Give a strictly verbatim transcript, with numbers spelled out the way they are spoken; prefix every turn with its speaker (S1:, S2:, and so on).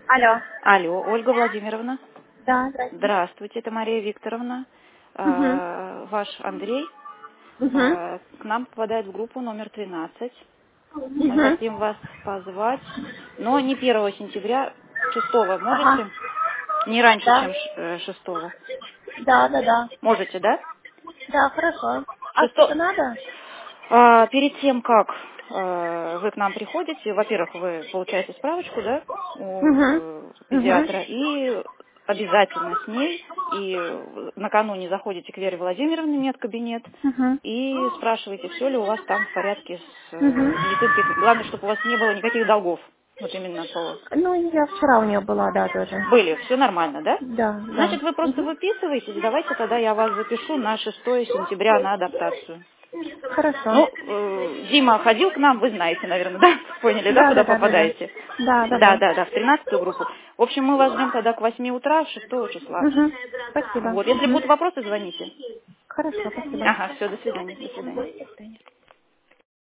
S1: Алло.
S2: Алло, Ольга Владимировна.
S1: Да, здравствуйте.
S2: Здравствуйте, это Мария Викторовна.
S1: Угу.
S2: Э, Ваш Андрей
S1: Угу.
S2: э, к нам попадает в группу номер тринадцать. Мы
S1: Угу.
S2: хотим вас позвать, но не первого сентября, шестого
S1: Ага.
S2: можете? Не раньше,
S1: Да.
S2: чем ш- э, шестого.
S1: Да, да, да.
S2: Можете, да?
S1: Да, хорошо. А что-то
S2: Шесто-
S1: надо?
S2: А, перед тем, как э, вы к нам приходите, во-первых, вы получаете справочку, да, у
S1: Угу.
S2: э,
S1: Угу.
S2: педиатра, и обязательно с ней, и накануне заходите к Вере Владимировне, медкабинет,
S1: Угу.
S2: и спрашиваете, все ли у вас там в порядке с
S1: Угу.
S2: э, медицинской... Главное, чтобы у вас не было никаких долгов. Вот именно по...
S1: Ну, я вчера у нее была, да, тоже.
S2: Были, все нормально, да?
S1: Да, да.
S2: Значит, вы просто
S1: Угу.
S2: выписываетесь, давайте тогда я вас запишу на шестое сентября на адаптацию.
S1: Хорошо.
S2: Ну, э, Дима ходил к нам, вы знаете, наверное, да? Поняли, да,
S1: Да,
S2: куда
S1: да, да, да, да.
S2: попадаете?
S1: Да, да,
S2: Да,
S1: да.
S2: да, да, в тринадцатую группу. В общем, мы вас ждем тогда к восьми утра, шестого числа.
S1: Угу. Спасибо.
S2: Вот, если
S1: Угу.
S2: будут вопросы, звоните.
S1: Хорошо, спасибо.
S2: Ага, все, до свидания, до свидания.
S1: До свидания.